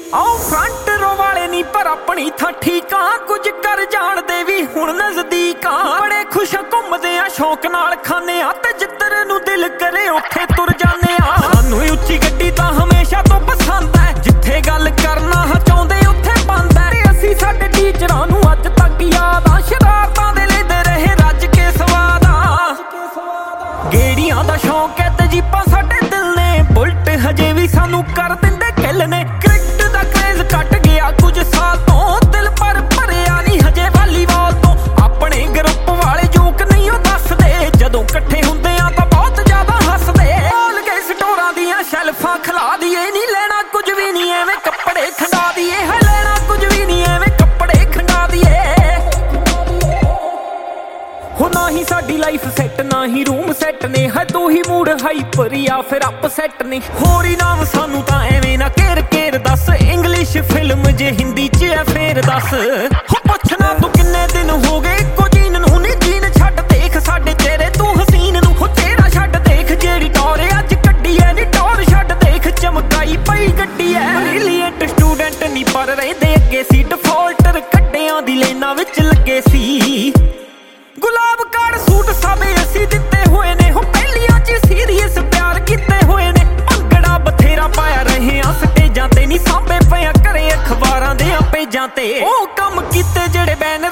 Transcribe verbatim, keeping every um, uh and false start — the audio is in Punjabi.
ਆਓ ਫਰੰਟ ਰੋ ਵਾਲੇ ਨਹੀਂ ਪਰ ਆਪਣੀ ਥਾਂ ਠੀਕਾਂ ਕੁਝ ਕਰ ਜਾਣਦੇ ਵੀ ਹੁਣ ਨਜ਼ਦੀਕਾਂ ਬੜੇ ਖੁਸ਼ ਘੁੰਮਦੇ ਆ ਸ਼ੌਕ ਨਾਲ ਖਾਨੇ ਆ ਤੇ ਜਿੱਧਰ ਨੂੰ ਦਿਲ ਕਰੇ ਉੱਥੇ ਤੁਰ ਜਾਂਦੇ ਆ ਸਾਨੂੰ ਉੱਚੀ ਗੱਡੀ ਤਾਂ ਹਮੇਸ਼ਾ ਤੋਂ ਪਸੰਦ ਹੈ ਜਿੱਥੇ ਗੱਲ ਕਰਨਾ ਹਾਂ ਚਾਹੁੰਦੇ ਉੱਥੇ ਬੰਦ ਹੈ ਤੇ ਅਸੀਂ ਸਾਡੇ ਟੀਚਰਾਂ ਨੂੰ ਅੱਜ ਤੱਕ ਯਾਦ ਆ ਸ਼ਰਾਰਤਾਂ ਦੇ ਲੈਂਦੇ ਰਹੇ ਰੱਜ ਕੇ ਸਵਾਦ ਆ ਗੇੜੀਆਂ ਦਾ ਸ਼ੌਕ ਹੈ ਤੇ ਜੀਪਾਂ ਸਾਡੇ ਦਿਲ ਨੇ ਬੁਲਟ ਹਜੇ ਵੀ ਸਾਨੂੰ ਕਰ ਦਿੰਦੇ ਕਿੱਲ ਨੇ ਕੱਟ ਗਿਆ ਕੁਝ ਸਾਲ ਤੋਂ ਦਿਲ ਪਰ ਭਰਿਆ ਨਹੀਂ ਹਜੇ ਵਾਲੀਬਾਲ ਤੋਂ ਆਪਣੇ ਗਰੁੱਪ ਵਾਲੇ ਜੋਕ ਨਹੀਂ ਉਹ ਦੱਸਦੇ ਜਦੋਂ ਇਕੱਠੇ ਹੁੰਦੇ ਆ ਤਾਂ ਬਹੁਤ ਜ਼ਿਆਦਾ ਹੱਸਦੇ ਬੋਲ ਕੇ ਸਟੋਰਾਂ ਦੀਆਂ ਸ਼ੈਲਫਾਂ ਖਿਲਾ ਦੀਏ ਨਹੀਂ ਲੈਣਾ ਕੁਝ ਵੀ ਨਹੀਂ ਐਵੇਂ ਕੱਪੜੇ ਖੰਡਾ ਦੀਏ ਹੈ ਲੈਣਾ ਕੁਝ ਵੀ ਨਹੀਂ ਐਵੇਂ ਕੱਪੜੇ ਖੰਡਾ ਦੀਏ ਹੋ ਨਾ ਹੀ ਸਾਡੀ ਲਾਈਫ ਸੈੱਟ ਨਾ ਹੀ ਰੂਮ ਸੈੱਟ ਨੇ ਹੈ ਦੋ ਹੀ ਮੂਡ ਹਾਈਪਰ ਜਾਂ ਫਿਰ ਅਪਸੈਟ ਨੇ ਹੋਰ ਹੀ ਨਾਮ ਸਾਨੂੰ ਤਾਂ ਐਵੇਂ ਨਾ ਘੇਰ ਘੇਰ ਦੱਸ ਇੰਗਲਿਸ਼ ਫਿਲਮ ਜੇ ਹਿੰਦੀ ਚ ਐ ਫੇਰ ਦੱਸ ਹੋ ਪੁੱਛਣਾ ਤੂੰ ਕਿੰਨੇ ਦਿਨ ਹੋ ਗਏ ਇੱਕੋ ਜੀਨ ਨੂੰ ਨੀ ਜੀਨ ਛੱਡ ਦੇਖ ਸਾਡੇ ਚਿਹਰੇ ਤੂੰ ਹਸੀਨ ਨੂੰ ਹੋ ਤੇਰਾ ਛੱਡ ਦੇਖ ਜਿਹੜੀ ਟੌਰ ਅੱਜ ਕੱਢੀ ਐ ਨੀ ਟੌਰ ਛੱਡ ਦੇਖ ਚਮਕਾਈ ਪਈ ਗੱਡੀ ਐ ਬ੍ਰਿਲੀਅੰਟ ਸਟੂਡੈਂਟ ਨੀ ਪਰ ਰਹਿੰਦੇ ਅੱਗੇ ਸੀ ਡਿਫਾਲਟਰ ਕੱਢਿਆਂ ਦੀ ਲੈਣਾ ਵਿੱਚ ਲੱਗੇ ਸੀ ਗੁਲਾਬ ਕਾਰ ਸੂਟ ਸਾਬੇ ਅਸੀਂ ਦਿੱਤੇ ਹੋਏ ਨੇ ਹੋ ਪਹਿਲੀਆਂ ਚ ਸੀਰੀਅਸ ਪਿਆਰ ਕੀਤੇ ਹੋਏ ਨੇ ਭੰਗੜਾ ਬਥੇਰਾ ਪਾਇਆ ਰਹੇ ਆ ਸਟੇਜਾਂ ਤੇ ਨਹੀਂ ਸਾਂਭੇ ਪਿਆ ਘਰੇ ਅਖਬਾਰਾਂ ਦੇ ਪੇਜਾਂ ਤੇ ਉਹ ਕੰਮ ਕੀਤੇ ਜਿਹੜੇ ਬੈਨ